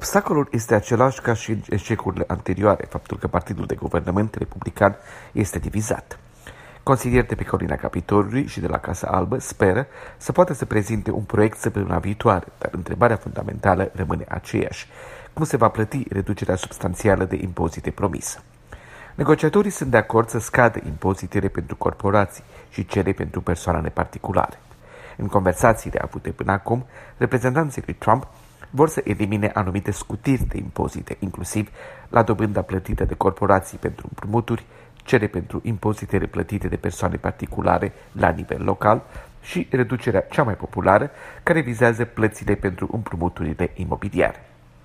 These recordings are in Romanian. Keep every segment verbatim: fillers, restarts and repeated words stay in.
Obstacolul este același ca și în eșecurile anterioare, faptul că partidul de guvernământ republican este divizat. Consilieri de pe colina Capitolului și de la Casa Albă speră să poată să prezinte un proiect săptămâna viitoare, dar întrebarea fundamentală rămâne aceeași: cum se va plăti reducerea substanțială de impozite promisă? Negociatorii sunt de acord să scadă impozitele pentru corporații și cele pentru persoane particulare. În conversațiile avute până acum, reprezentanții lui Trump vor să elimine anumite scutiri de impozite, inclusiv la dobânda plătită de corporații pentru împrumuturi, cele pentru impozitele plătite de persoane particulare la nivel local și reducerea cea mai populară, care vizează plățile pentru împrumuturile imobiliare.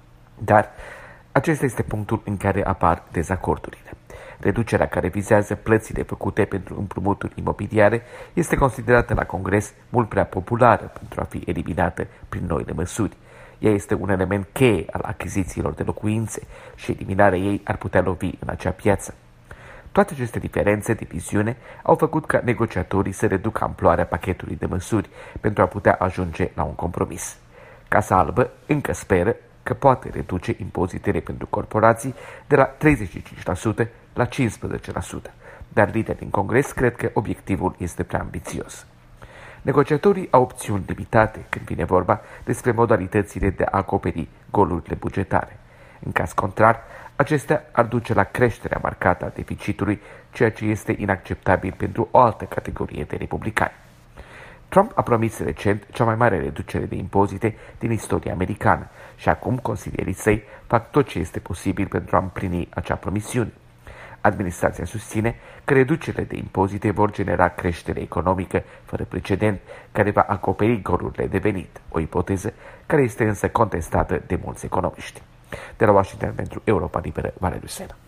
Dar acesta este punctul în care apar dezacordurile. Reducerea care vizează plățile făcute pentru împrumuturi imobiliare este considerată la Congres mult prea populară pentru a fi eliminată prin noile măsuri. Ea este un element cheie al achizițiilor de locuințe și eliminarea ei ar putea lovi în acea piață. Toate aceste diferențe de viziune au făcut ca negociatorii să reducă amploarea pachetului de măsuri pentru a putea ajunge la un compromis. Casa Albă încă speră că poate reduce impozitele pentru corporații de la treizeci și cinci la sută la cincisprezece la sută, dar liderii din Congres cred că obiectivul este prea ambițios. Negociatorii au opțiuni limitate când vine vorba despre modalitățile de a acoperi golurile bugetare. În caz contrar, acestea ar duce la creșterea marcată a deficitului, ceea ce este inacceptabil pentru o altă categorie de republicani. Trump a promis recent cea mai mare reducere de impozite din istoria americană și acum consilierii săi fac tot ce este posibil pentru a împlini acea promisiune. Administrația susține că reducerile de impozite vor genera creștere economică fără precedent, care va acoperi golurile de venit, o ipoteză care este însă contestată de mulți economiști. De la Washington pentru Europa Liberă, Valeriu Sena.